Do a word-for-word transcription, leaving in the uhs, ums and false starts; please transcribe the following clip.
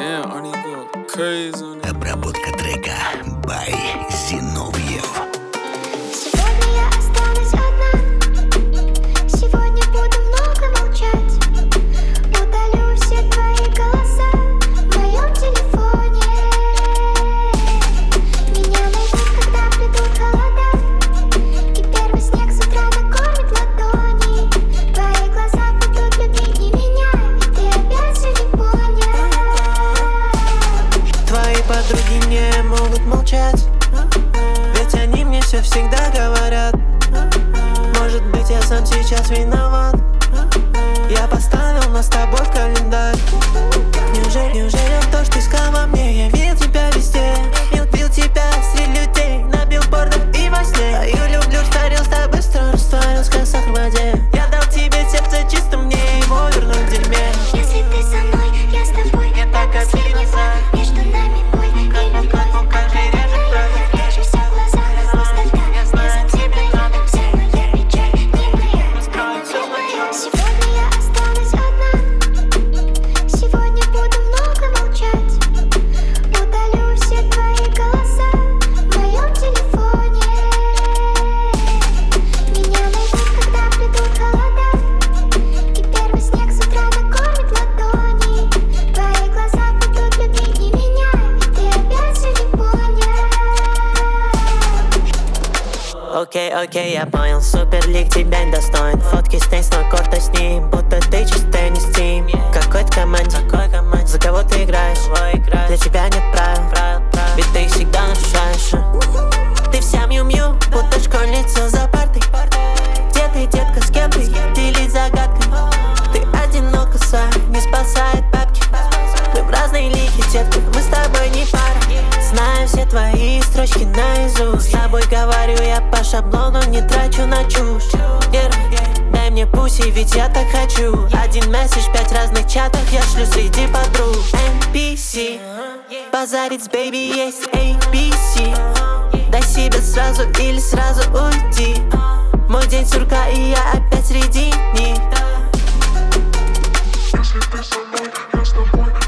Обработка трека by Zinoviev. Сегодня я останусь одна. Сегодня буду много молчать. Удалю все твои голоса в моем телефоне. Меня найдут, когда придут холода, и первый снег с утра накормит ладони. Твои глаза будут любить не меня, ведь ты опять все не понял. Твои подруги не могут молчать, ведь они мне все всегда говорят. Может быть, я сам сейчас виноват. Я поставил нас с тобой в календарь. Неужели, неужели то, что ты искал во мне? Я видел тебя везде, я убил тебя среди людей, на билбордах и во сне. А я люблю, старил с тобой быстро, растворился как сахар в воде. Я дал тебе сердце чисто, мне его вернуть в дерьме. Если ты со мной, я с тобой. Я так обиделся. Между нами боль и любовь. Я прячу все в глазах, пустота. Не за тебя рядом, вся моя печаль не моя. Сегодня я останусь одна. Сегодня буду много молчать. Удалю все твои голоса в моем телефоне. Меня найдут, когда придут холода, и первый снег с утра накормит ладони. Твои глаза будут любить не меня, ведь ты опять все не понял. Окей, окей, я понял, суперлик тебя не достоин. Фотки с теннисного корта с ним, будто ты чистый не стим. Какой-то команде, за кого ты играешь? Для тебя нет правил, ведь ты их всегда нарушаешь. Ты вся мью-мью, будто школьница за партой. Где ты, детка, с кем ты? Делись загадкой. Ты одинока, не спасает бабки. Мы в разные лиги, детка, мы с тобой не пара. Знаю все твои строчки наизусть. С тобой говорю я по шаблону, не трачу на чушь. Yeah. Дай мне пуси, ведь я так хочу. Один месседж, пять разных чатов я шлю среди подруг. эн пи си, базарить с бэйби есть эй би си. Дай себе сразу или сразу уйти. Мой день сурка и я опять среди них. Если ты со мной, я с тобой.